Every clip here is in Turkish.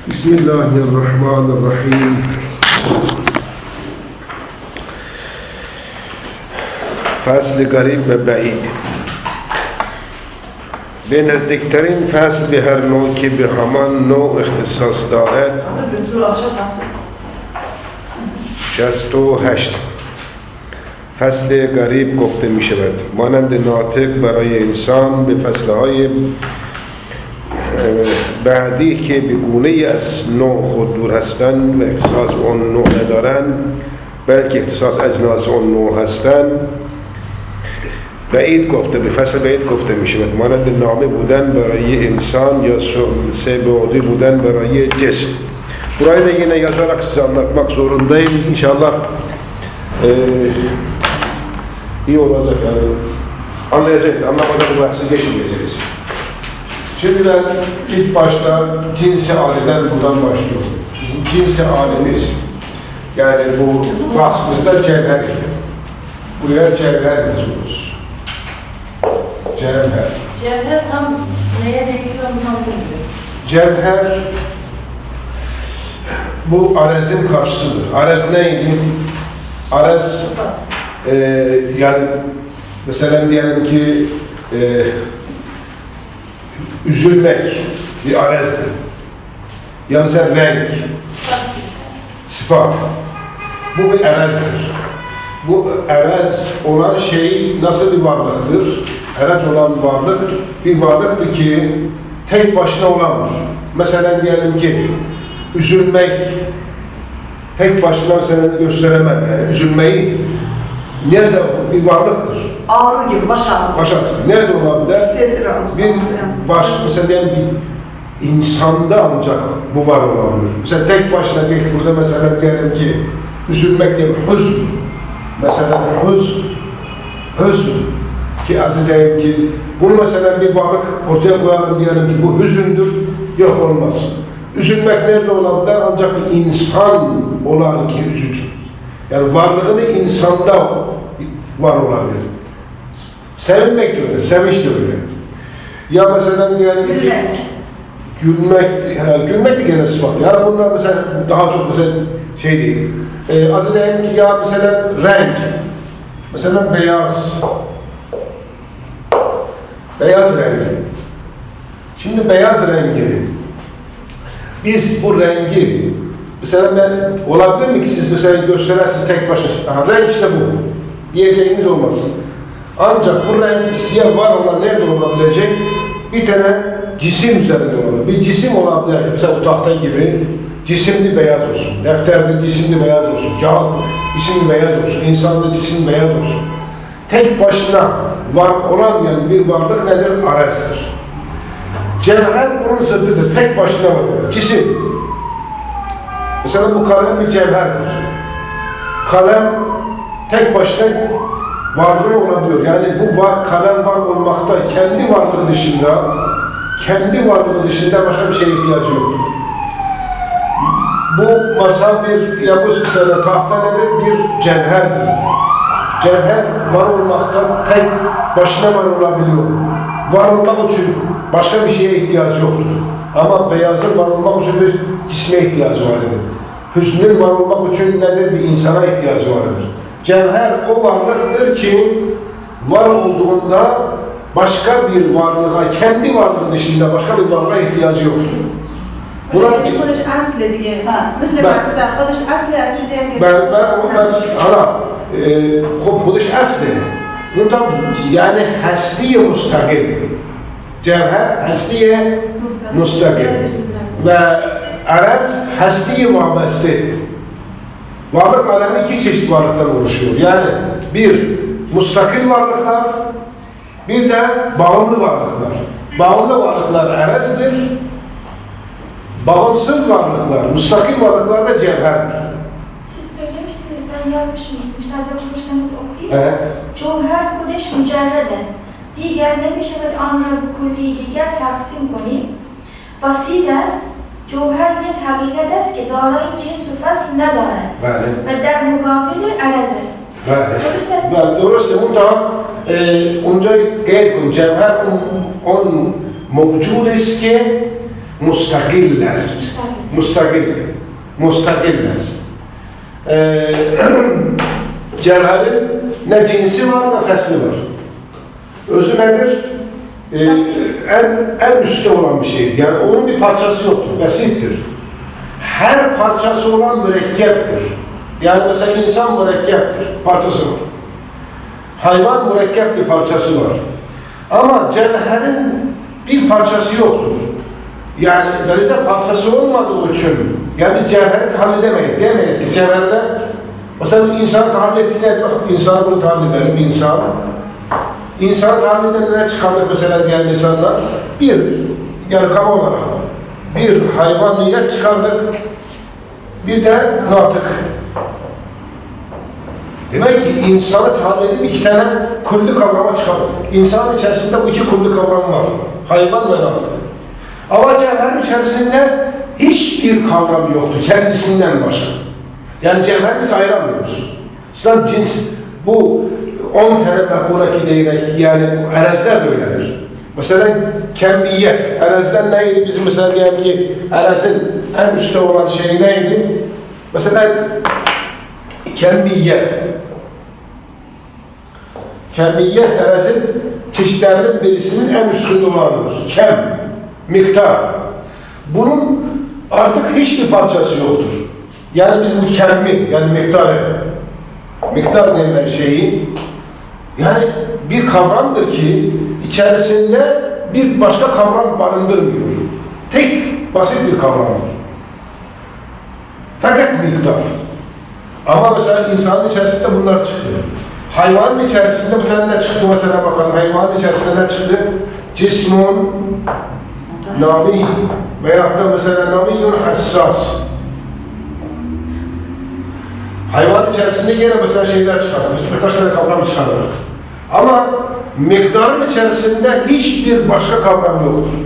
Bismillahirrahmanirrahim. Fasl-i garib ve ba'id. به نزدیکترین فصل به هر نوع که به همان نوع اختصاص دارد 68 فصل قریب گفته می شود. مانند ناطق برای انسان به فصلهای بعدی که به گونه‌ای از نوع خود دور هستند و اختصاص اون نوع ندارند بلکه اختصاص اجناس اون نوع هستند بعید گفته، به فصل بعید گفته می شود. مانند نامه بودن برای انسان یا سه بعدی buden برای جسم. Burayı da yine yazarak size anlatmak zorundayım. İnşallah iyi olacak yani. Anlayacağız. Anlamadan bu bahsi geçmeyeceğiz. Şimdi ben ilk başta cinsi aliden buradan başlıyorum. Bizim cinsi alimiz yani bu bahsimizde cevher idi. Buraya cevher yazıyoruz. Cevher. Cevher tam neye denk tam bilmiyorum. Cevher bu arezin karşısıdır. Arez neydi? Arez yani mesela diyelim ki üzülmek bir arezdir. Ya mesela renk, sıfat. Bu bir arezdir. Bu arez olan şey nasıl bir varlıktır? Arez olan varlık bir varlıktır ki tek başına olamaz. Mesela diyelim ki üzülmek tek başına mesela gösteremem. Yani üzülmeyi nerede bir varlıktır? Ağrı gibi, baş ağrısı. Baş ağrısı. Nerede olabilir? Bir baş, mesela bir insanda ancak bu var olabilir. Mesela tek başına değil, burada mesela diyelim ki üzülmek değil, hüzn. Mesela hüzn ki azı diyelim ki bunu mesela bir varlık ortaya koyalım diyelim ki bu hüzündür, yok olmaz. Üzülmek nerede olabilir? Ancak bir insan olan ki üzülür. Yani varlığını insanda var olabilir. Sevinmek de öyle, sevinç de öyle. Ya mesela diyelim ki gülmek de gene sıfat. Yani bunlar mesela daha çok mesela şey değil. Az diyelim ki ya mesela renk. Mesela beyaz. Beyaz rengi. Şimdi beyaz rengi. Biz bu rengi mesela ben olabilir mi ki siz mesela gösterersiniz tek başına renk işte bu diyeceğiniz olmaz. Ancak bu renk isteyen var olan nerede olabilecek? Bir tane cisim üzerinde olabilir. Bir cisim olabilir. Mesela bu tahta gibi cisimli beyaz olsun. Defterde cisimli beyaz olsun. Kağıt cisimli beyaz olsun. İnsanda cisimli beyaz olsun. Tek başına var olan yani bir varlık nedir? Arezdir. Cevher bunun zıddıdır. Tek başına var. Cisim. Mesela bu kalem bir cevherdir. Kalem tek başına varlığı olabiliyor. Yani bu kalem var olmakta kendi varlığı dışında başka bir şeye ihtiyacı yoktur. Bu masa bir yapış mesela tahta nedir? Bir cevherdir. Cevher var olmakta tek başına var olabiliyor. Var olmak için başka bir şeye ihtiyacı yoktur. Ama beyazın var olmak için bir cisme ihtiyacı vardır. Hüznün var olmak için nedir? Bir insana ihtiyacı vardır. Cevher o varlıktır ki var olduğunda başka bir varlığa, kendi varlığı dışında başka bir varlığa ihtiyacı yoktur. Buna خودش اصله دیگه مثل مصدر خودش اصل از چیزی هم خب خودش اصله yani hesli müstakil. Cevher hesli müstakil. Ve arez hesli vabeste. Varlık alemi iki çeşit varlıktan oluşuyor. Yani bir müstakil varlıklar, bir de bağımlı varlıklar. Bağımlı varlıklar arezdir. Bağımsız varlıklar, müstakil varlıklar da cevherdir. Siz söylemişsiniz, ben yazmışım. Müsaade olursanız okuyayım. Evet. Cevher خودش مجرد است. دیگر نمی‌شود آن را به کلی دیگر تقسیم کنیم. بسیط است. جوهر یک حقیقت است که دارای جنس و فصل ندارد. بله. و در مقابل عرض است. بله. درست است؟ درسته. اونجا قید کن. جوهر اون موجود است که Mustakilles. Mustakilles. Cevherin ne cinsi var ne fesli var. Özü nedir? En üstte olan bir şeydir. Yani onun bir parçası yoktur. Vesittir. Her parçası olan mürekkeptir. Yani mesela insan mürekkeptir. Parçası var. Hayvan mürekkeptir. Parçası var. Ama cevherin bir parçası yoktur. Yani böylece parçası olmadığı için yani biz cevheri tahammül edemeyiz. Diyemeyiz ki cevherde mesela bir insanı tahammül ettiğinde bak insanı bunu tahammül edelim insan. İnsanı tahammül edenler ne çıkardır mesela diyen insanlar? Bir, yani kaba olarak bir hayvaniyet çıkardık, bir de natık. Demek ki insanı tahammül edip iki tane kulli kavrama çıkardık. İnsanın içerisinde bu iki kulli kavram var. Hayvan ve natık. Ama cevherin içerisinde hiçbir kavram yoktu kendisinden başka. Yani cevher biz ayıramıyoruz. Sizden cins bu 10 tane mekule ki yani erezler de öyledir. Mesela kemmiyet. Erezden neydi? Bizim mesela diyelim ki erezin en üstte olan şey neydi? Mesela kemmiyet. Kemmiyet erezin çeşitlerinin birisinin en üstünde olanıdır. Kem, miktar. Bunun artık hiçbir parçası yoktur. Yani biz bu kemmi, yani miktar denilen şeyi, yani bir kavramdır ki içerisinde bir başka kavram barındırmıyor. Tek, basit bir kavramdır. Fakat miktar. Ama mesela insanın içerisinde bunlar çıktı. Hayvanın içerisinde mesela ne çıktı mesela bakalım. Hayvanın içerisinde ne çıktı? Cismun nami veyahut da mesela namiyyun hassas. Hayvanın içerisinde yine mesela şeyler çıkartmış, birkaç tane kavram çıkartır. Ama miktarın içerisinde hiçbir başka kavram yoktur.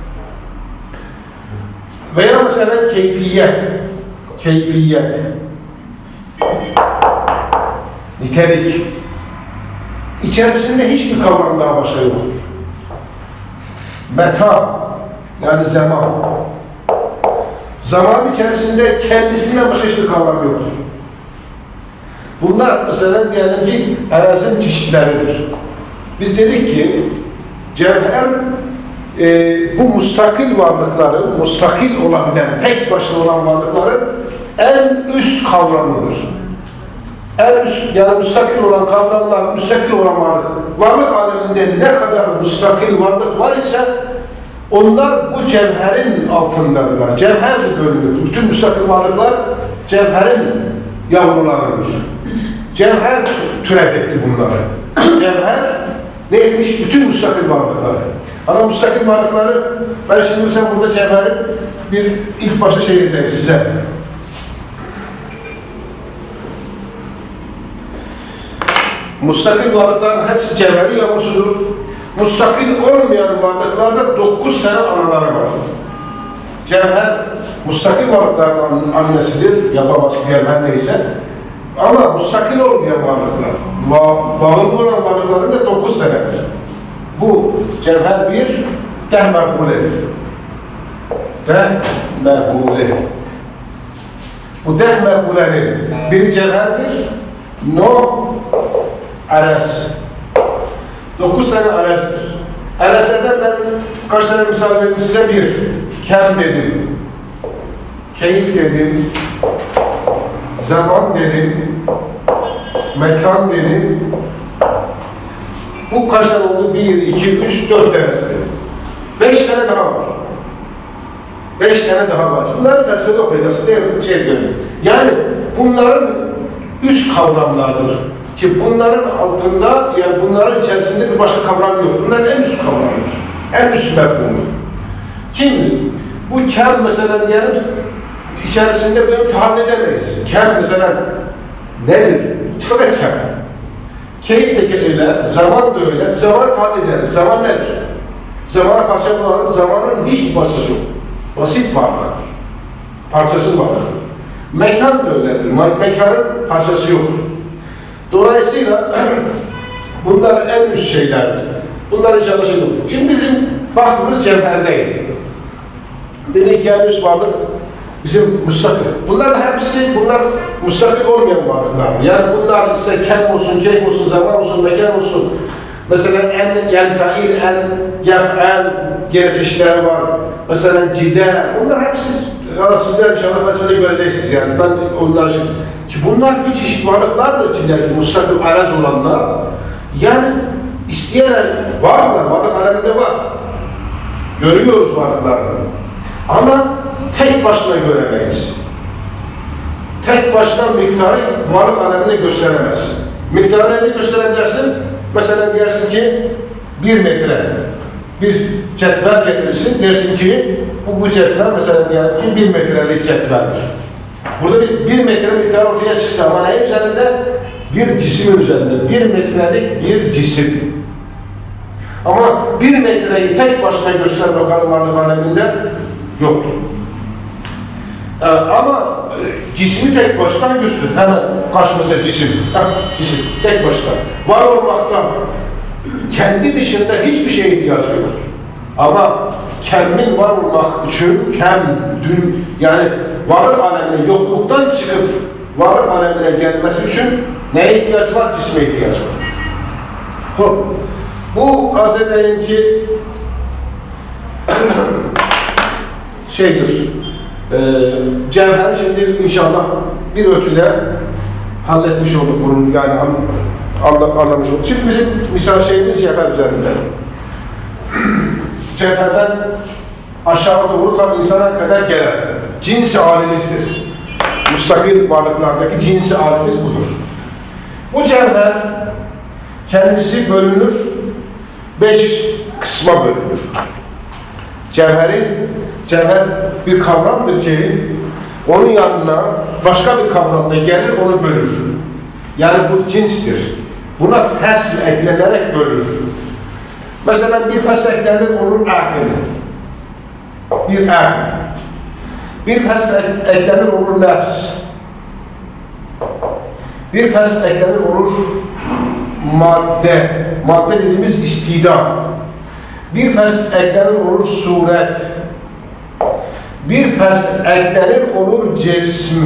Veya mesela keyfiyet, nitelik. İçerisinde hiçbir kavram daha başka yoktur. Meta, yani zaman. Zaman içerisinde kendisinden başka hiçbir kavram yoktur. Bunlar mesela diyelim ki erazinin çeşitleridir. Biz dedik ki cevher bu mustakil varlıkların, mustakil olabilen, tek başına olan varlıkların en üst kavramıdır. En üst, yani mustakil olan kavramlar, mustakil olan varlık aleminde ne kadar mustakil varlık var ise onlar bu cevherin altındadırlar. Cevher bölümü, bütün mustakil varlıklar cevherin yavrularıdır. Cevher türetti bunları. Cevher neymiş? Bütün mustakil varlıkları. Ama mustakil varlıkları, ben şimdi mesela burada cevherin bir ilk başta şey diyeceğim size. Mustakil varlıkların hepsi cevherin yavrusudur. Mustakil olmayan varlıklarda 9 tane anaları var. Cevher, mustakil varlıkların annesidir, ya babası diyelim her neyse. Ama mustakil olmayan varlıklar, bağımlı olan varlıkların da 9 tanedir. Bu cevher bir dehmekuledir. Dehmekule. Bu dehmekulenin bir cevherdir. No arez. 9 tane arezdir. Arezlerden ben kaç tane misal verdim size? Bir, kem dedim, keyif dedim, zaman dedim, mekan dedim. Bu kaç tane oldu? 1, 2, 3, 4 tanesi dedim. 5 tane daha var. 5 tane daha var. Bunları felsefede okuyacaksın değil mi? Yani bunların üst kavramlardır. Ki bunların altında, yani bunların içerisinde bir başka kavram yok. Bunların en üst kavramıdır. En üst mefhumdur. Kim? Bu kem mesela diyelim, içerisinde bunu tahammül edemeyiz. Kem mesela nedir? Fakat kem. Keyif de öyle, zaman da öyle. Zaman tahammül ederiz. Zaman nedir? Zamana parça bulalım. Zamanın hiçbir parçası yok. Basit varlıktır. Parçasız varlıktır. Mekan da öyledir. Mekanın parçası yoktur. Dolayısıyla bunlar en üst şeylerdir. Bunlar inşallah şimdi bizim baktığımız cevher değil. Dedik yani üst varlık bizim müstakil. Bunların hepsi, bunlar müstakil olmayan varlıklar. Yani bunlar ise kem olsun, keyf olsun, zaman olsun, mekan olsun. Mesela en yenfeil, en yef'el gene çeşitleri var. Mesela cidel. Bunlar hepsi sizler inşallah felsefede göreceksiniz yani. Ben onlar için. Ki bunlar bir çeşit varlıklardır ki müstakil araz olanlar. Yani isteyenler varlar, varlık aleminde var. Görüyoruz varlıklarını. Ama tek başına göremeyiz. Tek başına miktarı varlık alemine gösteremez. Miktarı ne gösterebilirsin? Mesela dersin ki 1 metre bir cetvel getirirsin. Dersin ki bu cetvel mesela diyelim ki 1 metrelik cetveldir. Burada bir metre miktarı ortaya çıktı ama ne üzerinde? Bir cismin üzerinde. 1 metrelik bir cisim. Ama 1 metreyi tek başına göster bakalım varlık aleminde yoktur. Ama cismi tek başına göster. Hemen karşımızda cisim. Cisim tek başına. Var olmaktan kendi dışında hiçbir şeye ihtiyacı yoktur. Ama kendin var olmak için yani varlık alemine yokluktan çıkıp varlık alemine gelmesi için neye ihtiyaç var? Cisme ihtiyaç var. Hop. Bu arz edeyim ki şeydir. Cevher şimdi inşallah bir ölçüde halletmiş olduk bunun yani anlamış olduk. Şimdi bizim misal şeyimiz cevher üzerinde. Cevherden aşağı doğru tam insana kadar gelen cinsi halimizdir. Müstakil varlıklardaki cinsi halimiz budur. Bu cevher kendisi bölünür, 5 kısma bölünür. Cevher bir kavramdır ki onun yanına başka bir kavram da gelir onu bölür. Yani bu cinstir. Buna fesl eklenerek bölür. Mesela bir fesl eklenir olur akıl. Bir akıl. Bir fesl eklenir olur nefs. Bir fesl eklenir olur madde. Madde dediğimiz istidat. Bir fesl eklenir olur suret. Bir fesl eklenir olur cism.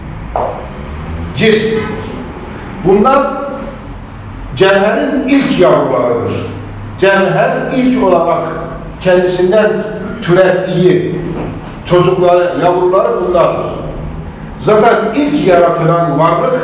Cism. Bunlar cevherin ilk yavrularıdır. Cevher ilk olarak kendisinden türettiği çocukları, yavruları bunlardır. Zaten ilk yaratılan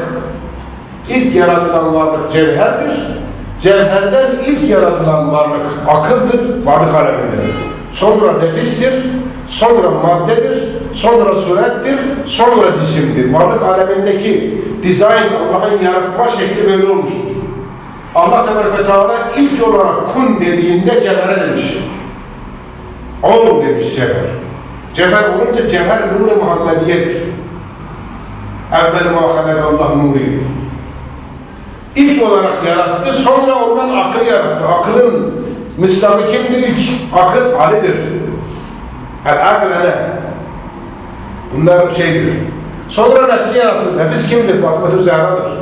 varlık cevherdir. Cevherden ilk yaratılan varlık akıldır, varlık aleminde. Sonra nefistir, sonra maddedir, sonra surettir, sonra cisimdir. Varlık alemindeki dizayn, Allah'ın yaratma şekli böyle olmuştur. Allah Teala ilk olarak kun dediğinde cevhere demiş. Ol demiş cevher. Cevher olunca cevher nur-i Muhammediye'dir. Evvel-i Allah nuri. İlk olarak yarattı, sonra ondan akıl yarattı. Akılın mislamı kimdir ilk? Akıl Ali'dir. El-Akıl-Ele. Bunlar şeydir. Sonra nefsi yarattı. Nefis kimdir? Fatıma-tü Zehra'dır.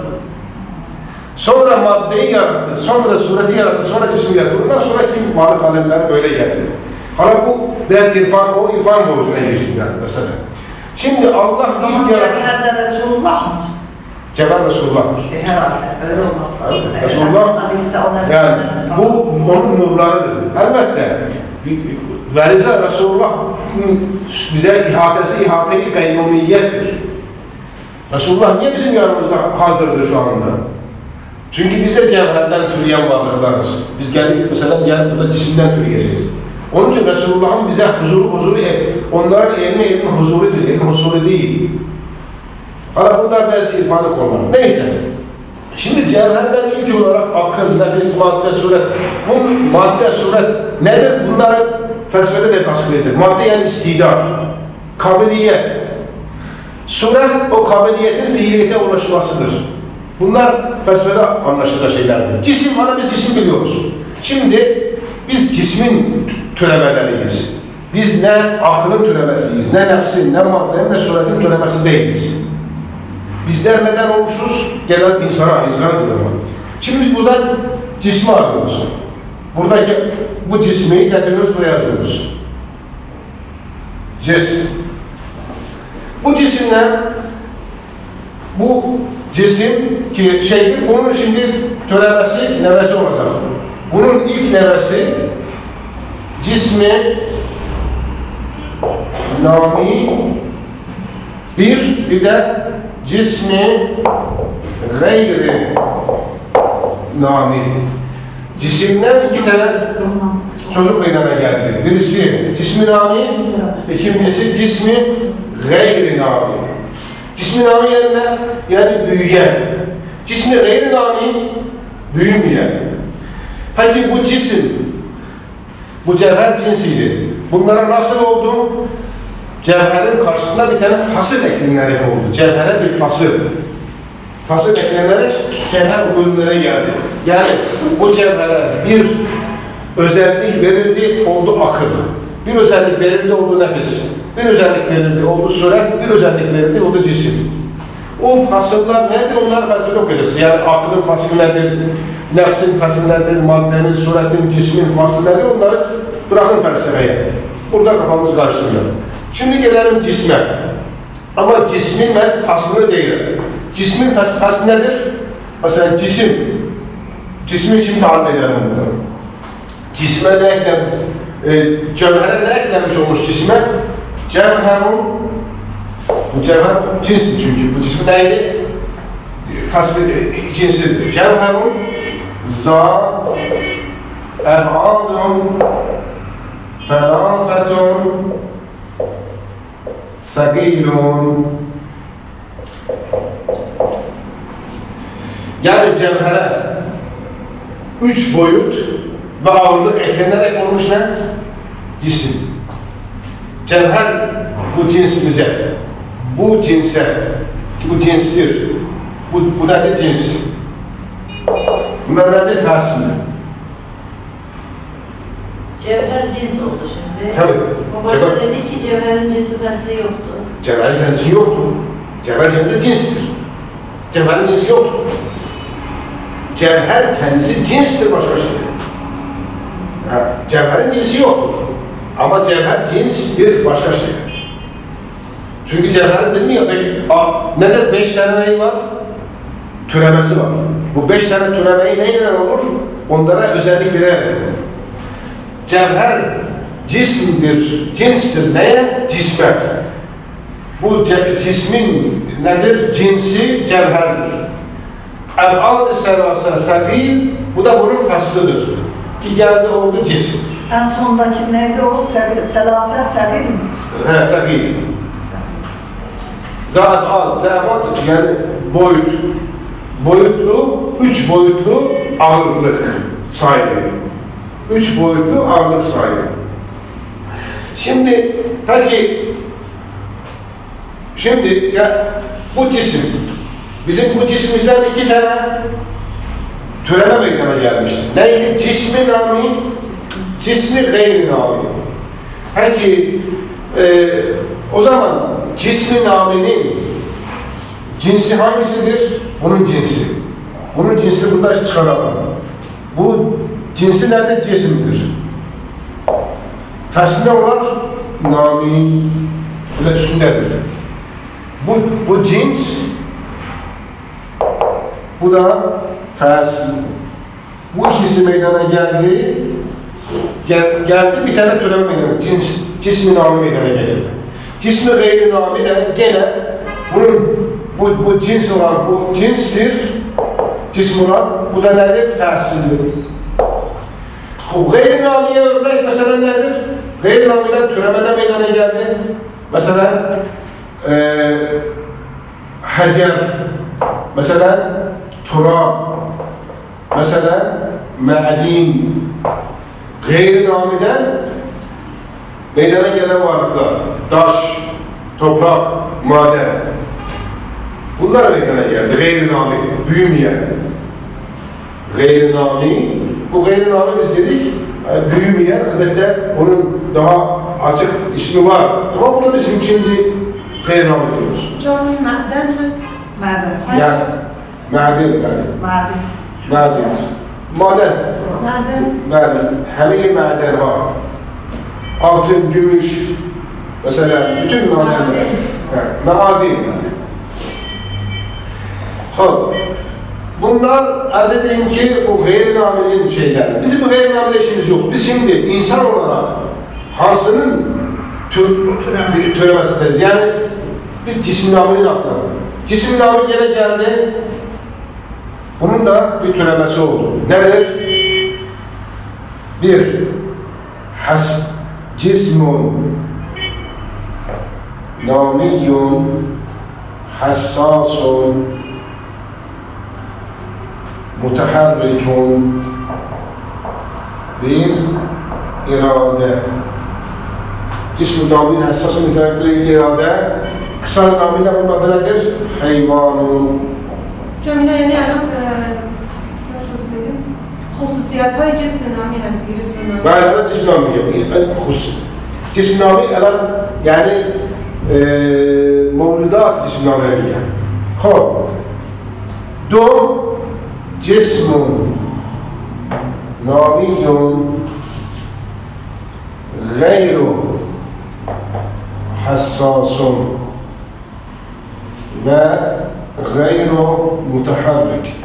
Sonra maddeyi yarattı, sonra sureti yarattı, sonra cismi yarattı. Ondan sonra kim varlık alemleri böyle geldi. Hala bu biraz irfan boyutuna geçti yani mesela. Şimdi Allah ilk yarattı. Cevher'de Resulullah mı? Cevher Resulullah'tır. Herhalde öyle olması lazım. Resulullah yani bu onun nurlarıdır. Elbette verize Resulullah bize ihate-i kayyumiyettir. Resulullah niye bizim yanımızda hazırdır şu anda? Çünkü biz de cevherden türeyen varlıklarız. Biz mesela burada cisimden türeyeceğiz. Onun için Resulullah'ın bize huzuru onların ilmi huzurudur, ilmi huzuru değil. Hala bunlar bazı irfanı konular. Neyse. Şimdi cevherden ilk olarak akıl, nefis, madde, suret. Bu madde, suret nedir? Bunları felsefede de tasvir edilir. Madde yani istidat, kabiliyet. Suret o kabiliyetin fiiliyete ulaşmasıdır. Bunlar felsefede anlaşılacak şeylerdir. Cisim, biz cisim biliyoruz. Şimdi biz cismin türemeleriyiz. Biz ne aklın türemesiyiz, ne nefsin, ne maddenin, ne suretin türemesi değiliz. Bizler neden olmuşuz? Genel insan türeme. Şimdi biz buradan cismi arıyoruz. Buradaki bu cismi getiriyoruz, buraya yazıyoruz. Cisim. Bu cisimler, bu cisim ki şeydir, bunun şimdi türemesi, nevesi olacak. Bunun ilk nevesi cismi nami bir de cismi gayri nami. Cisimden iki tane çocuk meydana geldi. Birisi cismi nami, ikincisi cismi gayri nami. Cismi nami yerine yani büyüyen. Cismi gayri nami büyümeyen. Peki bu cisim, bu cevher cinsiydi. Bunlara nasıl oldu? Cevherin karşısında bir tane fasıl eklenerek oldu. Cevhere bir fasıl. Fasıl eklenerek cevher bölümlere geldi. Yani bu cevhere bir özellik verildi, oldu akıl. Bir özellik verildi, oldu nefis. Bir özellik verildi, oldu suret. Bir özellik verildi, oldu cisim. O fasıllar nedir? Onları fasılda okuyacağız. Yani aklın faslı nedir? Nefsin faslı nedir? Maddenin, suretin, cismin faslı nedir? Onları bırakın felsefeye. Burada kafamız karıştırıyor. Şimdi gelelim cisme. Ama cismin ben faslını değilim. Cismin faslı nedir? Mesela cisim. Cismi şimdi tahmin edelim bunu. Cisme ne eklemiş? Cevhere ne eklemiş olmuş cisme? Cevherun. Bu cevher cinsli çünkü. Bu cismi neydi? Faslı cinsidir. Cevherun za eb'adun felâfetun sagîlun. Yani cevhere 3 boyut ve ağırlık eklenerek olmuş ne? Cisim. Cevher bu cinsimize, bu cinse, bu cinstir. Bu nedir cins? Bunlar nedir faslı? Cevher cinsi oldu şimdi. Tabii. O başta dedi ki cevherin cinsi faslı yoktu. Cevherin cinsi yoktu. Cevher kendisi cinstir. Cevherin cinsi yoktu. Cevher kendisi cinstir başka şey. Cevherin cinsi yoktur. Ama cevher cinstir başka şey. Çünkü cevherin dedim ya, nedir? 5 tane neyi var? Türemesi var. Bu 5 tane türemeyi neyle olur? Onlara özellik vererek olur. Cevher cismdir, cinstir. Neye? Cisme. Bu cismin nedir? Cinsi cevherdir. El-âd-ı selâse sagîl, bu da bunun faslıdır. Ki geldi oldu cisim. En sondaki neydi o? Selase sagîl mi? He, sagîl. Zâd-âd, zâd yani boyut. Boyutlu, 3 boyutlu ağırlık sahibi. 3 boyutlu ağırlık sahibi. Şimdi, peki, ya bu cisim, bizim bu cisimimizden 2 tane türeme meydana gelmiştir. Neydi? Cismi nami, cismi gayri nami. Peki, o zaman cismi naminin cinsi hangisidir? Bunun cinsi. Bunun cinsi burada çıkaralım. Bu cinsi nedir? Cisimdir. Faslı olarak nami böyle üstündedir. Bu cins, bu da faslı. Bu ikisi meydana geldi. Geldi bir tane türeme meydana, cismi nami meydana getirdi. Cismi gayri nami de gene bunun bu cins olan bu cinstir. Cism olan bu da nedir? Faslıdır. Gayri namiye örnek mesela nedir? Gayri namiden türemeden meydana geldi. Mesela hacer, mesela turab, mesela ma'din. Gayri namiden meydana gelen varlıklar, taş, toprak, maden. Bunlar meydana geldi. Gayri nami, büyümeyen. Gayri nami, bu gayri nami biz dedik, büyümeyen, elbette onun daha açık ismi var. Ama bunu bizim şimdi gayri nami diyoruz. Canım maden hız. Maden. Yani, maden yani. Maden. Maden. Maden. Maden. Maden. Her maden var. Altın, gümüş, Mesela bütün nameler. Nadim. Hop. Bunlar az edeyim ki bu gayri-naminin şeyler. Bizim bu gayri-namide işimiz yok. Biz şimdi insan olarak hansının türemesindeyiz. Yani biz cisim-naminin aklına. Cisim-namı gene geldi. Bunun da bir türemesi oldu. Nedir? Bir, cismun namiyyun hassasun muteharrikun bil irade. Cismun namiyyun hassasun muteharrikun bil irade. Kısa namıyla bunun adı nedir? Hayvanun. Cemile yani nasıl söyleyeyim? Hususiyatهای جسم نامی هست دیگه جسم نامی. Bayrağı cism nami yapıyor. Cism nami yani mevludat cism nami yani. Hop. Do cismun namiyun gayru hassasun ve gayru mutaharrik.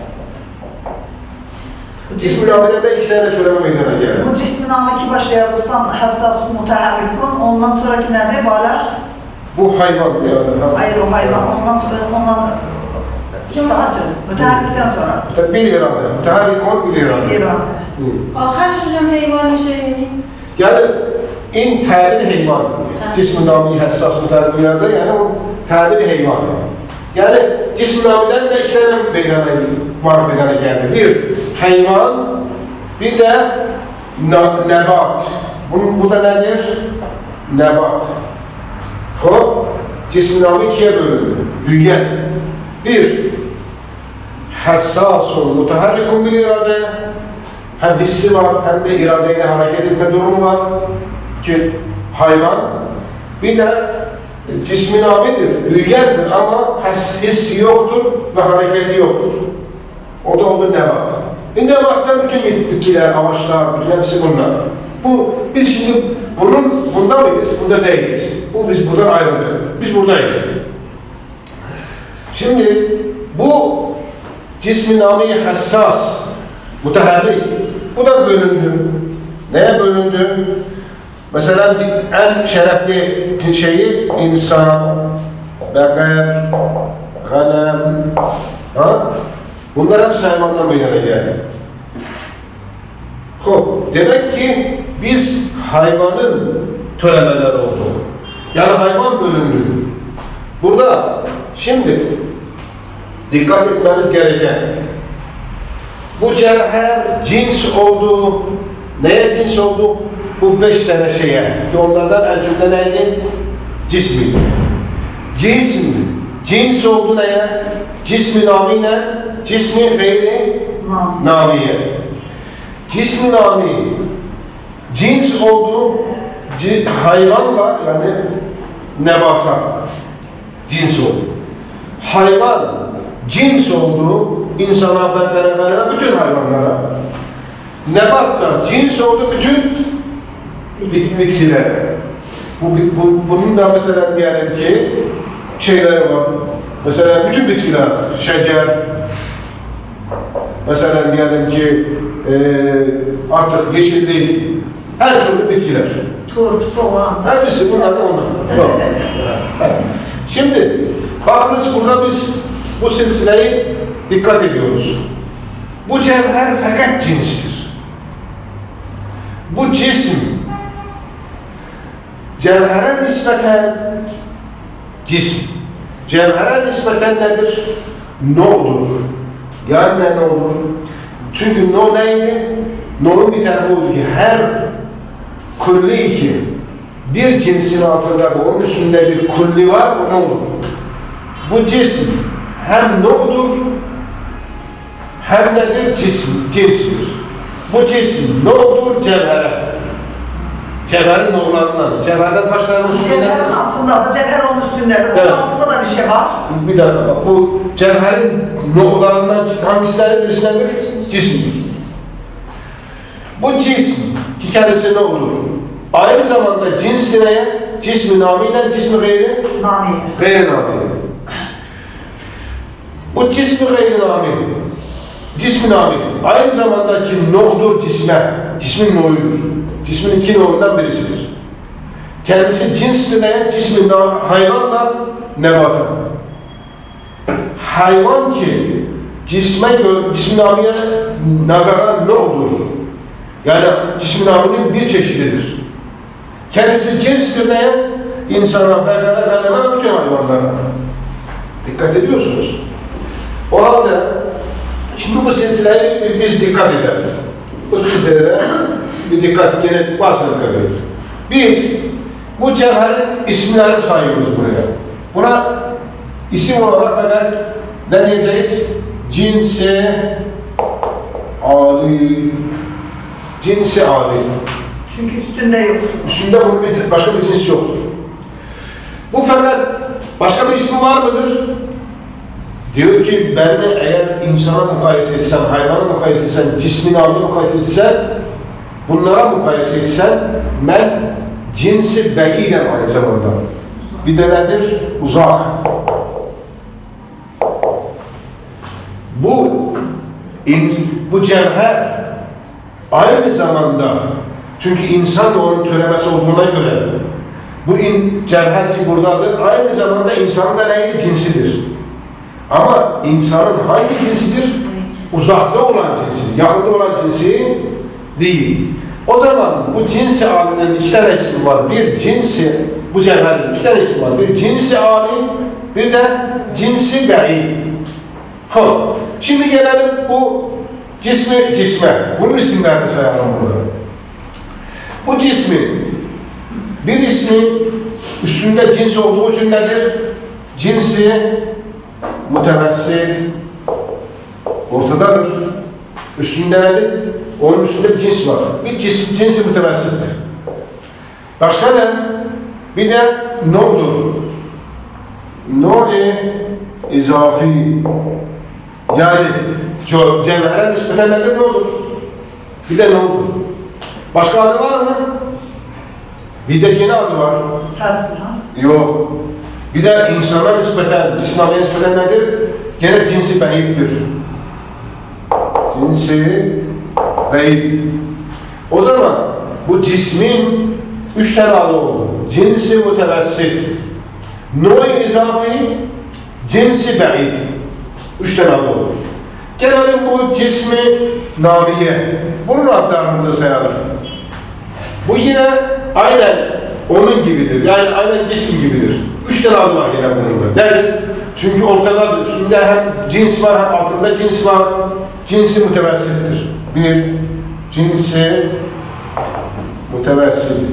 Cism-i namide de iki tane türeme meydana geldi. Bu cism-i name iki başa yazılsan hassasun muteharrikun, ondan sonraki nerede bala? Bu hayvan yani. Hayır o hayvan, ondan müstahacı, müteharrikten sonra. Tabi bir irade, müteharrikun bir irade. İrade. آخرش hocam hayvan میشه yani. Yani in tabiri hayvan. Cism-i nami hassas müteharriklerde yani o tabiri hayvan. Yani cism-i namiden de iki tane meydana geldi. Bir hayvan, bir de nebat. Bu da nedir? Nebat. Hop, cism-i nami ikiye bölündü. Büyüyen. Bir, hassasun, muteharrikun bir irade. Hem hissi var, hem de iradeyle hareket etme durumu var. Ki hayvan. Bir de cism-i namidir, büyüyendir ama hissi yoktur ve hareketi yoktur. O da oldu nebat. Nebattan bütün bitkiler, ağaçlar, bütün hepsi bunlar. Biz şimdi bunda mıyız? Bunda değiliz. Biz buradan ayrıldık. Biz buradayız. Şimdi bu cism-i nami hassas, muteharrik. Bu da bölündü. Neye bölündü? Mesela en şerefli şeyi insan, beker, ganem, bunlar hepsi hayvandan meydana geldi. Demek ki biz hayvanın töremeleri oldu. Yani hayvan bölündü. Burada şimdi dikkat etmemiz gereken bu cevher cins oldu. Neye cins oldu? Bu 5 tane şeye ki onlardan en cümle neydi? Cismiydi. Cins oldu neye? Cism-i nami ne? Cism-i gayri namiye. Cism-i nami cins oldu hayvanla yani nebata cins oldu. Hayvan cins oldu insana, beklere, bütün hayvanlara. Nebat da cins oldu bütün bitkilere. Bunun da mesela diyelim ki şeyleri var. Mesela bütün bitkiler, şecer, mesela diyelim ki artık yeşillik, her türlü bitkiler. Turp, soğan. Hepsi bunlar da onlar. Şimdi bakınız burada biz bu silsileyi dikkat ediyoruz. Bu cevher fakat cinstir. Bu cisim cevhere nispeten cisim. Cevhere nispeten nedir? No'dur. Yani ne olur? Çünkü no neydi? No'nun bir tarafı oldu ki her kulli ki bir cinsin altında onun üstünde bir kulli var, o ne olur? Bu cisim hem no'dur hem nedir? Cinsdir. Bu cisim no'dur cevhere. Cevherin nurlarından. Cevherden kaç tane usul? Cevherin altında da, cevher onun üstünde de. Evet. Onun altında da bir şey var. Bir dakika bak. Bu cevherin nurlarından hangisinden birisinedir? Cisim. Bu cisim ki kendisi ne olur? Aynı zamanda cins neye? cismi nami ile cismi gayri Namiye. gayri nami. Bu cismi gayri nami, cismi nami aynı zamanda ki no'dur cisme, cismin no'yudur. Cismin iki no'undan birisidir. Kendisi cinsli ne? Cismi hayvanla nebata. Hayvan ki cismi namiye nazaran no'dur. Yani cismi naminin bir çeşididir. Kendisi cinsli ne? İnsana, bekara, kaleme, bütün hayvanlara. Dikkat ediyorsunuz. O halde şimdi bu silsileye biz dikkat ederiz. Bu silsileye bir dikkat, gene başına dikkat ediyoruz. Biz bu cevherin isimlerini sayıyoruz buraya. Buna isim olarak fakat ne diyeceğiz? Cinsi âli. Cinsi âli. Çünkü üstünde yok. Üstünde bunun başka bir cins yoktur. Bu fakat başka bir ismi var mıdır? Diyor ki ben de eğer insana mukayese etsem, hayvana mukayese etsem, cismin ağabeyine mukayese etsem, bunlara mukayese etsem, ben cinsi be'idem aynı zamanda. Bir de nedir? Uzak. Bu cevher aynı zamanda, çünkü insan da onun türemesi olduğuna göre, bu cevher ki buradadır, aynı zamanda insanın da neydi? Cinsidir. Ama insanın hangi cinsidir? Uzakta olan cinsi, yakında olan cinsi değil. O zaman bu cinsi alimlerin iki tane ismi var. Bir cinsi, bu cevherin iki tane ismi var. Bir cinsi alim, bir de cinsi be'id. Şimdi gelelim bu cisme. Bunun isimlerini sayalım burada. Bu cismin bir ismi üstünde cins olduğu için nedir? Cinsi mütevessit, ortadadır. Üstünde nedir? Onun üstünde bir cins var. Bir cinsi mütevessittir. Başka ne? Bir de no'dur. No-i izafi. Yani cevhere nispeten nedir? No'dur. Bir de no'dur. Başka adı var mı? Bir de yine adı var. Tasma. Yok. Bir de insana nispeten, cismaniye nispeten nedir? Gene cinsi be'iddir. Cinsi be'id. O zaman bu cismin üç tane adı oldu. Cinsi mütevessit, no-i izafi, cinsi be'id. Üç tane adı oldu. Gelelim bu cismi namiye. Bunun adlarını da sayalım. Bu yine aynen onun gibidir. Yani aynen cisim gibidir. Üç tane adı var yine bunun da. Nedir? Çünkü ortada üstünde hem cins var hem altında cins var. Cinsi mütevessittir. Bir, cinsi mütevessit.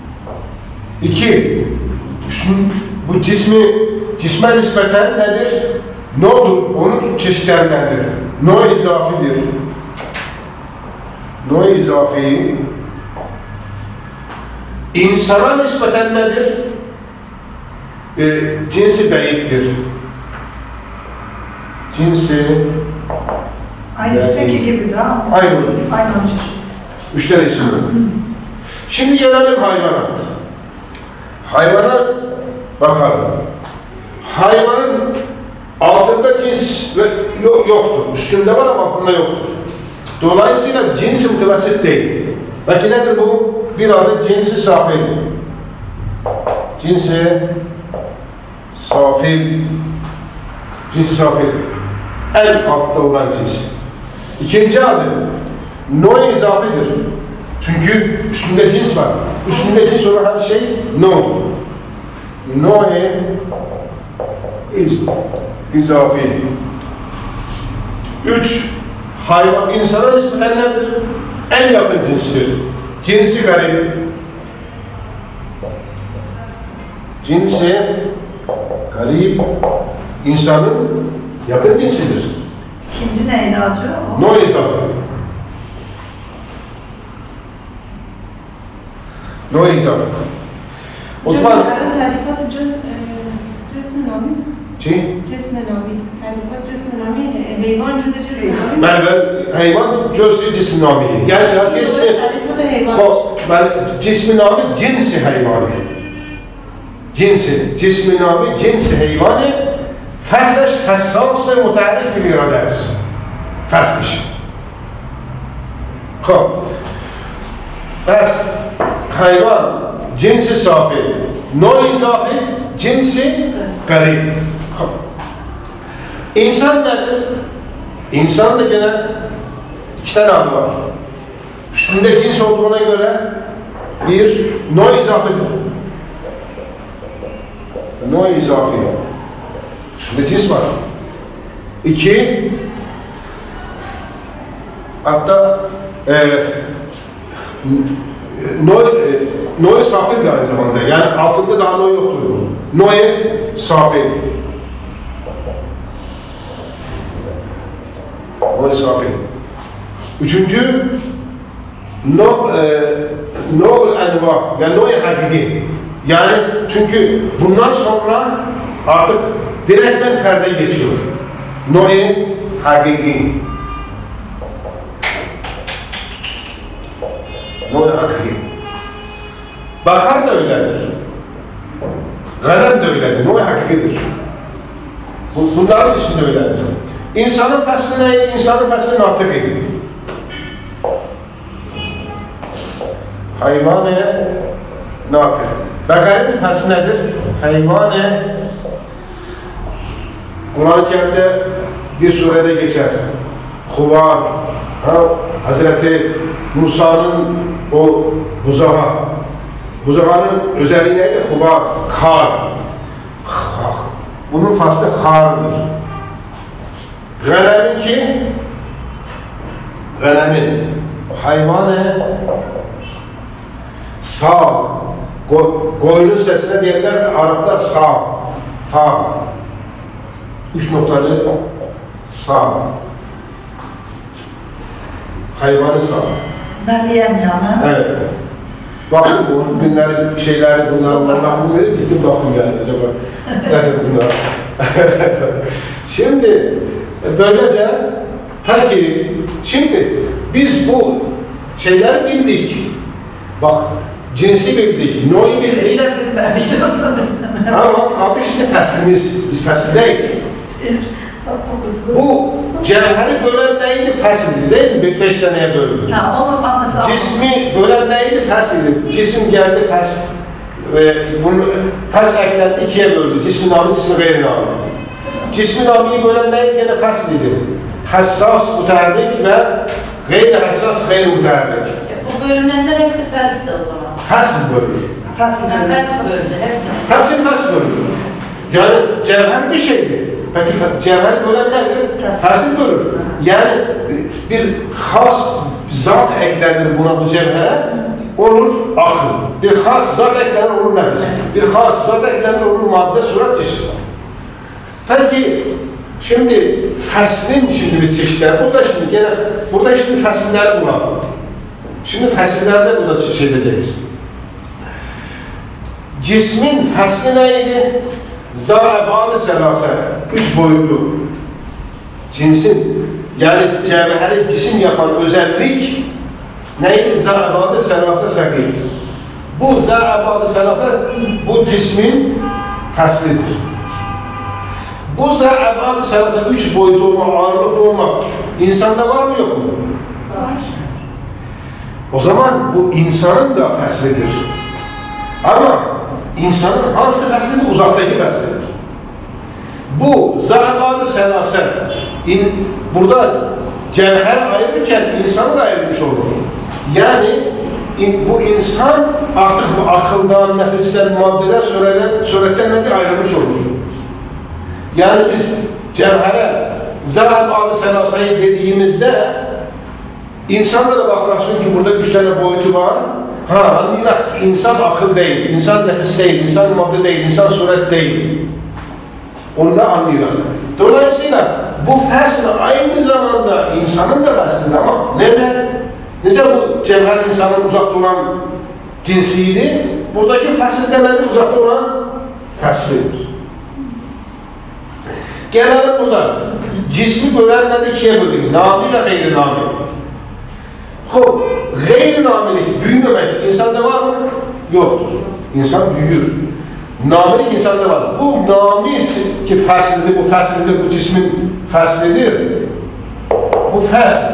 İki, bu cisme nispeten nedir? No'dur. Onun çeşitlerindendir. No izafidir. No izafi. İnsana nispeten nedir? Cinsi be'iddir. Cinsi Aynı üstteki gibi de ama. Aynı. Aynı çeşit. üç tane isim var. Şimdi gelelim hayvana. Hayvana bakalım. Hayvanın altında cins yoktur. Üstünde var ama altında yoktur. Dolayısıyla cinsi mütevessit değil. Peki nedir bu? Bir adet cinsi safil. Cinsi safil. Cinsi safil. En altta olan cins. İkinci adı no izafidir. Çünkü üstünde cins var. Üstünde cins olan her şey no. No izafi. Üç, hayvan insana nispeten nedir? En yakın cinstir. Cinsi garip. Cinsi garip insanın yakın cinsidir. İkinci neydi acaba? No izafi. No izafi. O zaman تعريفات جسم نامي şey, جسم نامي تعريفات جسم نامي حيوان جزء جسم نامي ben hayvan cüz'ü cismi nami. Yani cismi تعريفات حيوان cismi nami cinsi hayvani. cinsi. Cismi nami cinsi heyvani. Fəsləş həssas mütəhərrik bir iradə است. Fəsləş. خب پس حیوان جنس صافی، نوع اضافی جنس قریب. خب insan nedir? İnsan da gene iki tane adı var. Üstünde cins olduğuna göre bir no izafidir. No izafi. Üstünde cins var. İki, hatta no safidir aynı zamanda. Yani altında daha no yoktur bunun. No-i safi. No-i safi. Üçüncü, no enva, yani no-i hakiki. Yani çünkü bundan sonra artık direktmen ferde geçiyor. No-i hakiki. No-i hakiki. Bakar da öyledir. Ganem de öyledir. No-i hakikidir. Bunların üstünde öyledir. İnsanın fəsli nə? İnsanın fəsli natık edir. Hayvan-ı natık. Bəqərin fəsli nədir? Hayvan-ı Kur'an-ı Kerim'de bir surede geçer. Huvar, Hazreti Musa'nın o buzağı. Buzağının özelliği neydi? Huvar, kar. Bunun faslı hardır. Galemin ki, galemin hayvanı sağ, koyunun sesine diyenler Araplar sağ, üç noktalı sağ, hayvanı sağ. Meryem yani. Evet. Bakın bu günlerin şeyleri bunlar bilmiyor, gittim baktım yani acaba nedir bunlar. Şimdi böylece peki şimdi biz bu şeyler bildik. Bak cinsi bildik, noyu bildik. Ama kaldı şimdi fəslimiz, biz fəsl değil. Bu cevheri bölen neydi? Fəsildi değil mi? 5 taneye bölündü. Cismi bölen neydi? Fəsildi. Cisim geldi fəsil. Bunu fəsil eklendi, ikiye böldü. Cismi namı, cismi gayri namı. Cismi namıyı bölen neydi? Gene fəsildi. Hassas, müteharrik ve gayri hassas, gayri müteharrik. Bu bölünenler hepsi fəsildi o zaman. Fəsil bölür. Fəsil bölündü, hepsini. Hepsini fəsil bölür. Yani cevher bir şeydi. Peki cevher bölen nedir? Fəsil bölür. Yani bir has zat eklenir buna bu cevhere, olur akıl. Bir has zat eklenir olur nefis. Bir has zat eklenir olur madde, suret, cisim. Peki şimdi fəslin şimdi biz çeşitler, burada şimdi fəsilleri bulalım. Şimdi fəsillerde burada şey edeceğiz. Cismin fəsli neydi? Zâ-ebâd-ı selâse, 3 boyutlu cinsin, yani cevheri cisim yapan özellik neydi? Zâ-ebâd-ı selâse sâgî. Bu zâ-ebâd-ı selâse, bu cismin fəslidir. Bu zâ-ebâd-ı selâse 3 boyutlu olmak, ağırlıklı olmak, insanda var mı yok mu? Var. O zaman bu insanın da fəslidir. Ama insanın hansı fəslidir? Uzaktaki fəslidir. Bu zâ-ebâd-ı selâse, burada cevher ayırırken insanı da ayırmış olur. Yani bu insan artık bu akıldan, nefisten, maddeden, suretten nedir? Ayrılmış olur. Yani biz cevhere zâ-ebâd-ı selâse'yi dediğimizde insanlara bakarsın ki burada 3 tane boyutu var. Anlayacak insan akıl değil, insan nefis değil, insan madde değil, insan suret değil. Onu da anlayacak. Dolayısıyla bu fəsl aynı zamanda insanın da fəslidir ama nerede? Necə bu cevher insanın uzakta olan cinsiydi? Buradaki fəsl deməli uzakta olan fəslidir. Gelelim burada. Cismi bölenler ikiye böldük. Nami ve gayri nami. Gayri namilik, büyümemek insanda var mı? Yoktur. İnsan büyür. Namilik insanda var. Bu nami ki fəslidir, bu cismin fəslidir. Bu fəsl.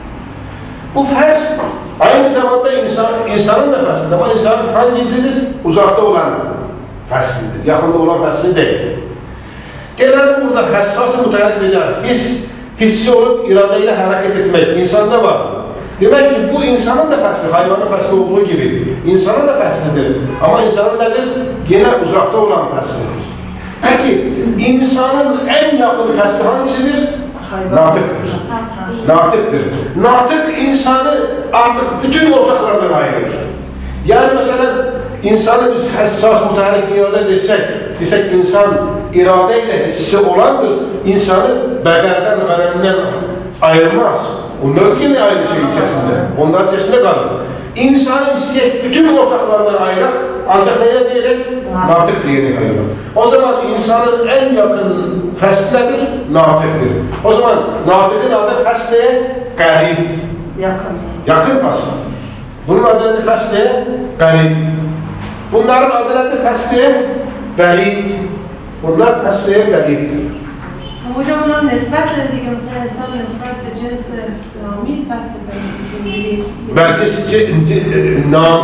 Bu fəsl aynı zamanda insanın da fəslidir. Ama insanın hangisidir? Uzakta olan fəslidir. Yaxında olan fəsli deyil. Gelelim burada həssas mütəhərrik edən. Biz hissi olup iradeyle hareket etmek insanda var. Demek ki bu insanın da fəsli, hayvanın fəsli olduğu gibi insanın da fəslidir. Ama insanın nedir? Yine uzakta olan fəslidir. Peki insanın en yakın fəsli hangisidir? Natıktır. Natıktır. Natık insanı artık bütün ortaklardan ayırır. Yani mesela insanı biz həssas mütəhərrik irade desek insan iradeyle hissi olandır. İnsanı bəqərdən, qələmdən ayırmaz. Onlar yine aynı şey içerisinde. Onlar içerisinde kalır. İnsanı isteyerek bütün ortaklarından ayırak ancak neye diyerek? Natık diyerek ayırır. O zaman insanın en yakın fəslidir, natıktır. O zaman natıkın adı fəsliye qərib. Yakın. Yakın fəsli. Bunun adı nedir fəsliye? Qərib. Bunların adı nedir fəsliye? Bəid. Bunlar fəsliye bəiddir. Hocam bunların nisbətlə dedik, mesela insan nisbətlə cins nami fəslidir. Bence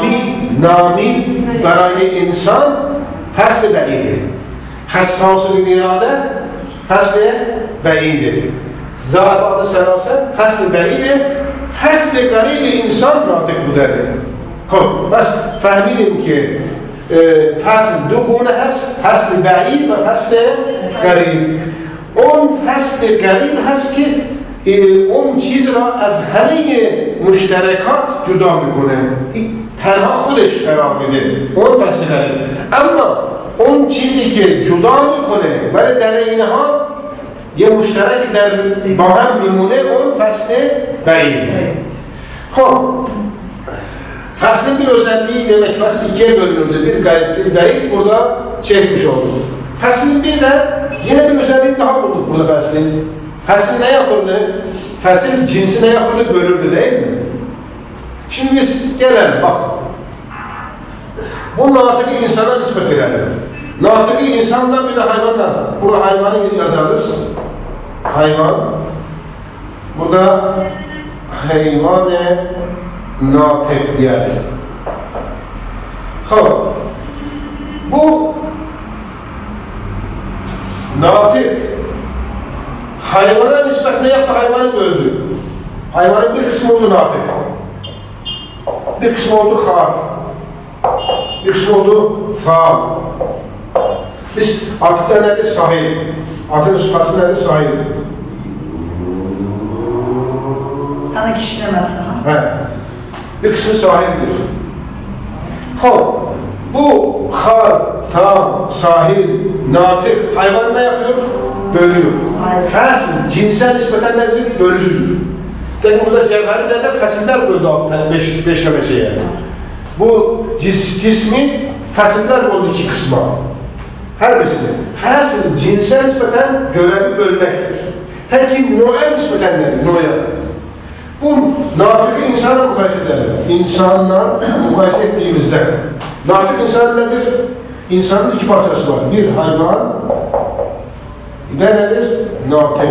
nami برای insan فصل بعیده حساس الاراده فصل بعیده ضربات سراست فصل بعیده فصل قریب insan ناطق بوده خب پس فهمیدیم که فصل دو گونه هست فصل بعید و فصل قریب اون فصل قریب هست که اون چیز را از همه مشترکات جدا میکنه تنها خودش قرار میده اون فصل قریب اما اون چیزی که جدا میکنه ولی در اینها یه مشترک در با هم میمونه اون فصل بعیده خب faslın bir özelliği demek fasl ikiye bölünürdü. Bir garip, bir garip burada çekmiş olduk. Faslın bir de yine bir özelliği daha bulduk burada faslın. Faslın ne yapıldı? Faslın cinsi ne yapıldı? Bölündü değil mi? Şimdi biz gelelim bak. Bu natıkı insana nispet edelim. Natıkı insandan bir de hayvandan. Burada hayvanı yazarız. Hayvan. Burada hayvan-ı natık diyelim. Tamam. Bu natık hayvana nispet ne yaptı? Hayvanı böldü. Hayvanın bir kısmı oldu natık. Bir kısmı oldu har. Bir kısmı oldu faal. Biz atıkta nedir? Sahil. Atın sıfatı nedir? Sahil. Hani kişilemezsin ha? He. Bir kısmı sahildir. Hop. Bu har, tam, sahil, natık hayvan ne yapıyor? Bölüyor. Fasl, cinsel nispeten nedir? Bölücüdür. Dedim burada cevheri de fasiller böldü alttan beşleme şeye. Bu cismi fasiller böldü iki kısma. Her birisini. Fasl, cinsel nispeten görevi bölmektir. Peki noya nispeten nedir? Noya. Bu natıkı insana mukayese edelim. İnsanla mukayese ettiğimizde natık insan nedir? İnsanın iki parçası var. Bir hayvan, bir de nedir? Natık.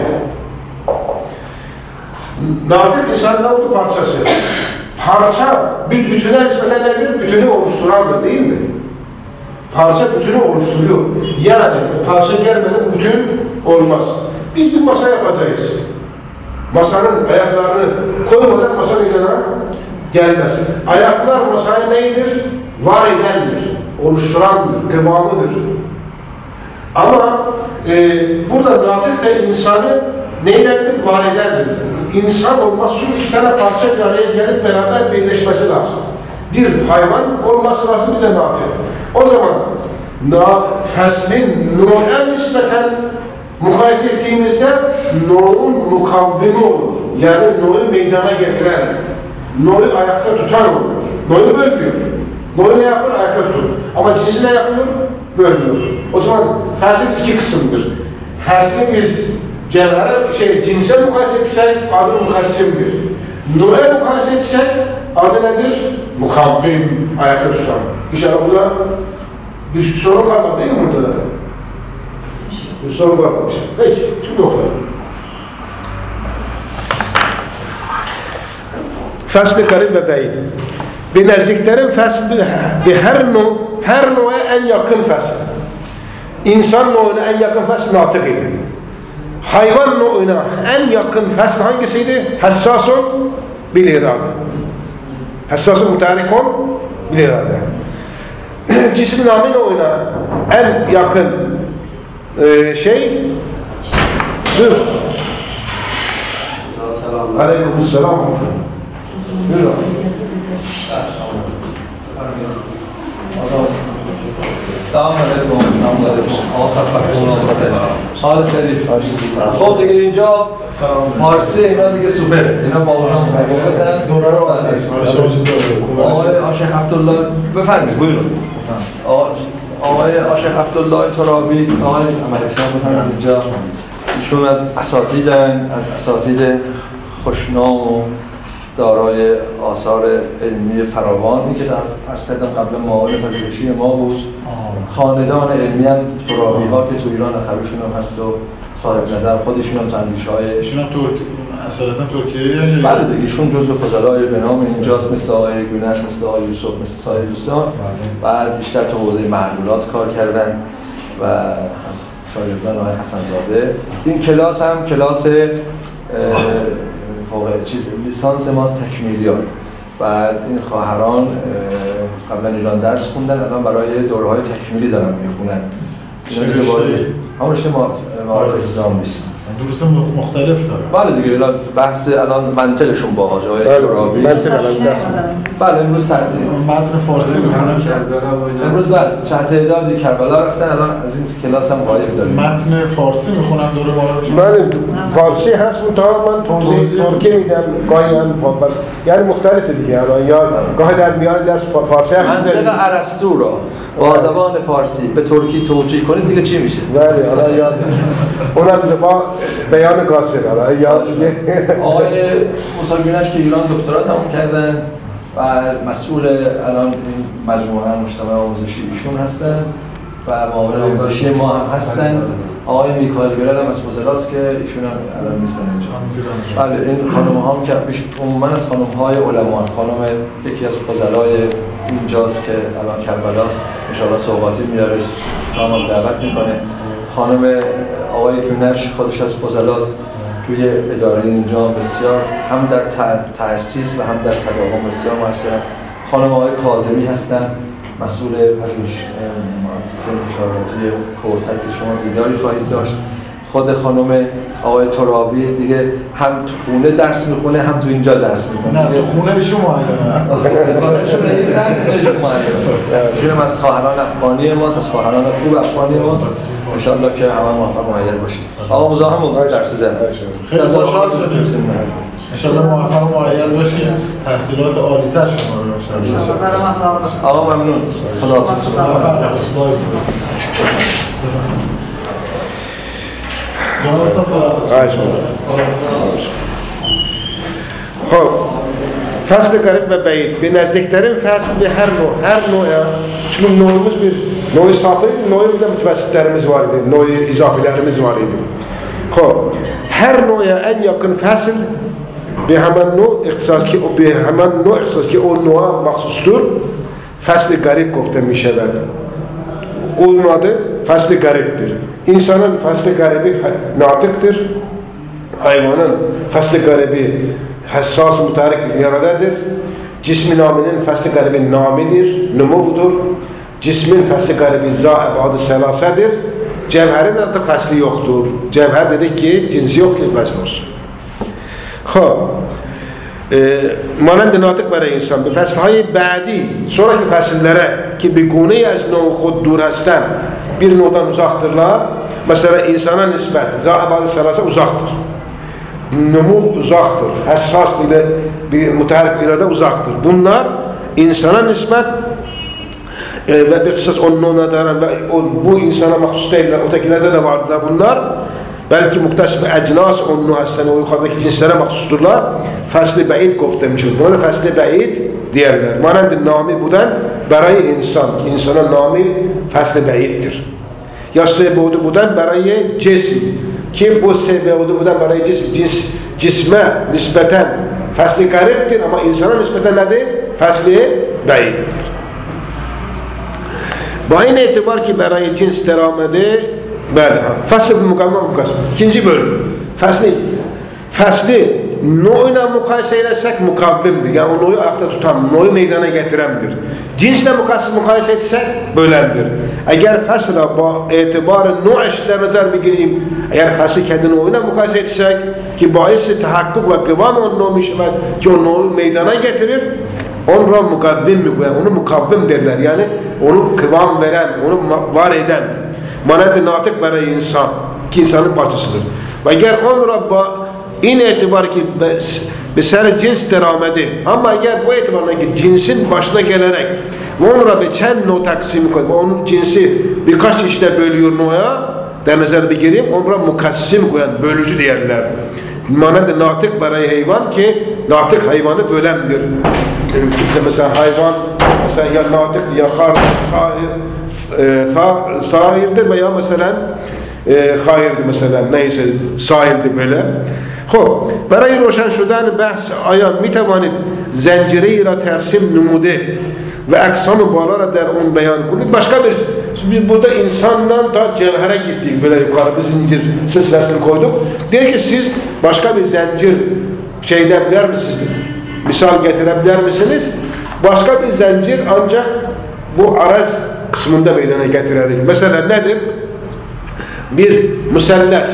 Natık insanın olduğu parçası. Parça bir bütüne nispeten nedir? Bütünü oluşturandır değil mi? Parça bütünü oluşturuyor. Yani parça gelmeden bütün olmaz. Biz bir masa yapacağız. Masanın ayaklarını koymadan masa meydana gelmez. Ayaklar masayı neydir? Var edendir, oluşturandır, kıvamıdır. Ama burada natık da insanı neydendir? Var edendir. İnsan olması için iki tane parça bir araya gelip beraber birleşmesi lazım. Bir hayvan olması lazım, bir de natık. O zaman feslin nur'a nispeten mukayese ettiğimizde nur'un mukavvimi olur. Yani nur'u meydana getiren, nur'u ayakta tutan olur. Nur'u bölmüyor. Nur'u ne yapar? Ayakta tutur. Ama cinsi ne yapıyor? Bölmüyor. O zaman fasl iki kısımdır. Faslin biz cinsel mukayese etsek adı mukassimdir. Nur'a mukayese etsek adı nedir? Mukavvim, ayakta tutan. İnşallah bu da Bir soru kalmadı değil mi burada? Bir soru kalmamış. Peki, şimdi okuyalım. Fasl-ı karib ve beyid. Binezdiklerin fasl bir her noğa en yakın fasl. İnsan noğuna en yakın fasl natık idi. Hayvan noğuna en yakın fasl hangisiydi? Hassasun bil irade. Hassasun mutarikun bil irade. Cisim nami noğuna en yakın şey dur. Aleykümselam. Buyurun. سلام علیکم. آقا صفحتون حال شدید. خب دیگه اینجا فارسی اینا دیگه سوپر. اینا باوران بگوتن. آقای آشق عبدالله بفرمایید. ببینید. آقای آشق عبدالله ترابی، آقای ملکشاه بفرمایید اینجا. ایشون از اساتید خوشنام و دارای آثار علمی فراوانی که در عرض کردم قبل معاون پژوهشی ما بود. خاندان علمی هم ترابی ها که تو ایران اخویشون هم هست و صاحب نظر خودشون هم تندیش‌های ایشون هم اصالتا ترکیه یعنی بله دیگه ایشون جزو فضلای به نام اینجاست، مثل آقای گونش، مثل آقای یوسف، مثل سایر دوستان و بیشتر تو حوزه معلولات کار کردن و از شاگردان آقای حسن زاده. این کلاس هم کلاس لیسانس ماست تکمیلیات. بعد این خواهران قبلا ایران درس خوندن، الان برای دوره‌های تکمیلی دارن میخونن. همون رشته معارف اسلامی است. دروس مختلف داره. بله دیگه بحث الان منطقشون با حاج آقای ترابی. بله امروز تعطیل. متن فارسی میخونن. امروز چند تعدادی کربلا رفتن، الان از این کلاس هم غایب داریم. متن فارسی میخونن دوره معارف. من فارسی هست من توضیح ترکی میدم، گاهی هم فارسی. یعنی مختلفه دیگه. یا گاهی در میان درس فارسی هم منطق ارسطو را با زبان فارسی به ترکی توجیه کنید دیگه چی میشه؟ بله حالا یاد اونم با بیان قاصر حالا یاد آقای موسی گونش که ایران دکترا تموم کردن و مسئول الان این مجموعه مجتمع آموزشی ایشون هستن و معاون آموزشی ما هم هستن. آقای میکائیل گرل هم از فضلاست که ایشون هم الان نیستن اینجا. بله این خانم ها هم که عموما از خانم های علما، خانم یکی از فضلای اینجاست که الان کربلاست، ان شاء الله سوغاتی میاره ما دعوت میکنه. خانم آقای گونش خودش از فضلاست، توی اداره اینجا بسیار هم در تأسیس و هم در تداوم بسیار موثرن. خانم آقای کاظمی هستن، مسئول پژوهش مؤسسه انتشاراتی کوثر که شما دیداری خواهید داشت. خود خانم آقای ترابی دیگه هم تو خونه درس میخونه هم تو اینجا درس میخونه. نه تو خونه ایشون معلمه. ایشون رئیسن، ایشون معلمه. ایشون هم از خواهران افغانی ماست، از خواهران خوب افغانی ماست. ان شاء الله که همه موفق و مؤید باشید. آقا مزاحم بود درس زدن. خیلی خوشحال شدیم. ان شاء الله موفق و مؤید باشید. تحصیلات عالی تر شما رو داشته. آقا ممنون. خداحافظ. خب فصل قریب و بعید به نزدیکترین فصل به هر نوع چون نوعumuz bir نوع صافی نوع متوسطlerimiz var idi, نوع izafilerimiz var idi. خب her نوع en yakın fasl به همان نوع اختصاص که اون نوع مخصوصtur فصل قریب گفته می شود. اون adı fasl-ı gariptir. İnsanın fasl-ı garibi natıktır. Hayvanın fasl-ı garibi hassas, mutarik bir iradedir. Cismi naminin fasl-ı garibi namidir, numuvdur. Cismin fasl-ı garibi adı selasedir. Cevherin adı fasli yoktur. Cevher dedik ki cinsi yok ki fasl olsun. مانند ناطق برای انسان به فصلهای بعدی sonraki fasillere ki bir gune از نوع خود دور هستند bir noktadan uzaktırlar. Mesela insana nispet zâibâd-ı selâse uzaktır. Numuh uzaktır. Hassas ile bir müteharrik irade uzaktır. Bunlar insana nispet ve bir kısas onun nadaran ve bu insana mahsus değiller. Ötekilerde de vardılar bunlar. Belki muktasib ecnas onun hastane o yukarıdaki cinslere mahsusturlar. Fasl-ı ba'id gofte mişud. Buna fasl-ı ba'id diyorlar. Manend nami budan برای انسان که انسان نامی fasli beyittir. Ya sebebi budan برای جسم ki bu sebebi budan برای cisme nispeten fasli gariptir ama insana nispeten nedir? Fasli beyittir. Bu aynı itibar ki برای cins deramede böyle. Fasli mukavvim mukassim. İkinci bölüm. Fasli no'uyla mukayese edersek mukavvimdir. Yani o no'yu ayakta tutan, no'yu meydana getirendir. Cinsle mukayese etsek bölendir. Eğer fasla itibarı no' eşitler nazar gireyim, eğer faslı kendi no'yla mukayese etsek ki bahisi tahakkuk ve kıvam o no' mişevet ki o no'yu meydana getirir, onu mukavvim mi koyar, onu mukavvim derler. Yani onu kıvam veren, onu var eden, manadı natık veren insan ki insanın parçasıdır. Ve eğer onu Rabba in etibar ki beser cins deramedi ama eğer bu etibarla ki cinsin başına gelerek ve onu Rabbi çen no taksimi koyup onun cinsi birkaç çeşide bölüyor no'ya denizler bir gireyim onu mukassim koyan bölücü diyorlar. Manadı natık barayı hayvan ki natık hayvanı bölendir. Mesela hayvan mesela ya natık ya sahirdir veya mesela hayırdı mesela neyse sahildi böyle. خب برای روشن شدن بحث آیا میتوانید زنجیره را ترسیم نموده و اقسام بالا را در اون بیان کنید başka bir biz burada insandan da cevhere gittik böyle yukarı bir zincir silsilesini koyduk. Der ki siz başka bir zincir şey edebilir misiniz? Misal getirebilir misiniz? Başka bir zincir ancak bu araz kısmında meydana getirelim. Mesela nedir? Bir müsellas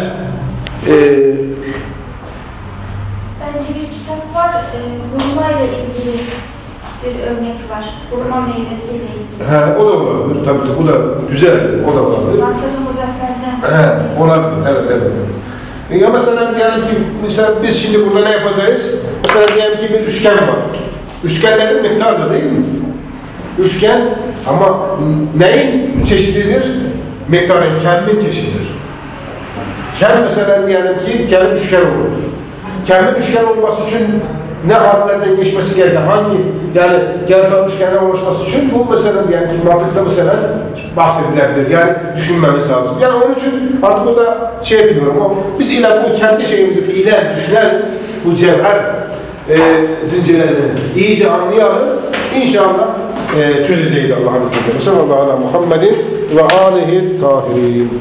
Bence bir kitap var, hurma ile ilgili bir örnek var. Hurma meyvesiyle ilgili. O da olabilir. Tabii bu da güzel. O da olabilir. Mantığı Muzaffer'den. Olabilir. Evet. Ya mesela diyelim ki biz şimdi burada ne yapacağız? Mesela diyelim ki bir üçgen var. Üçgen nedir? Miktardır değil mi? Üçgen ama neyin çeşididir? Miktarın, kelmin çeşididir. Kel mesela diyelim ki kelin üçgen olur. Kelmin üçgen olması için ne harflerden geçmesi gerekir? Hangi yani gerçekten üçgene oluşması için bu mesela diyelim ki mantıkta mesela bahsedilebilir. Yani düşünmemiz lazım. Yani onun için artık burada şey etmiyorum. Biz ileride bu kendi şeyimizi fiilen düşünelim. Bu cevher zincirlerini iyice anlayalım. İnşallah çözeceğiz Allah'ın izniyle. Sallallahu aleyhi ve Muhammedin ve alihi tahirin.